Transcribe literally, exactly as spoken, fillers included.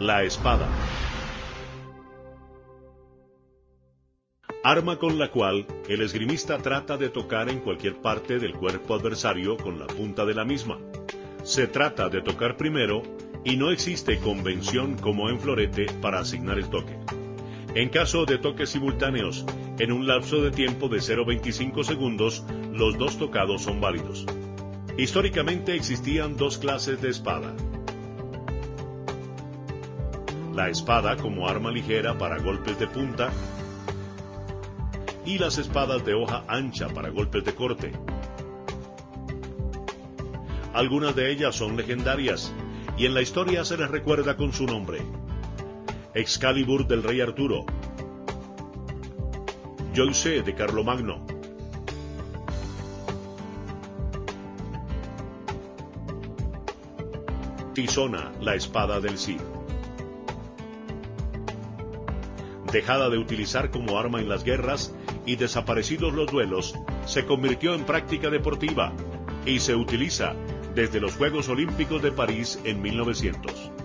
La espada. Arma con la cual el esgrimista trata de tocar en cualquier parte del cuerpo adversario con la punta de la misma. Se trata de tocar primero y no existe convención como en florete para asignar el toque. En caso de toques simultáneos, en un lapso de tiempo de cero punto veinticinco segundos, los dos tocados son válidos. Históricamente existían dos clases de espada. La espada como arma ligera para golpes de punta y las espadas de hoja ancha para golpes de corte. Algunas de ellas son legendarias y en la historia se les recuerda con su nombre: Excalibur del rey Arturo, Joyce de Carlomagno, Tizona, la espada del Cid. Dejada de utilizar como arma en las guerras y desaparecidos los duelos, se convirtió en práctica deportiva y se utiliza desde los Juegos Olímpicos de París en mil novecientos.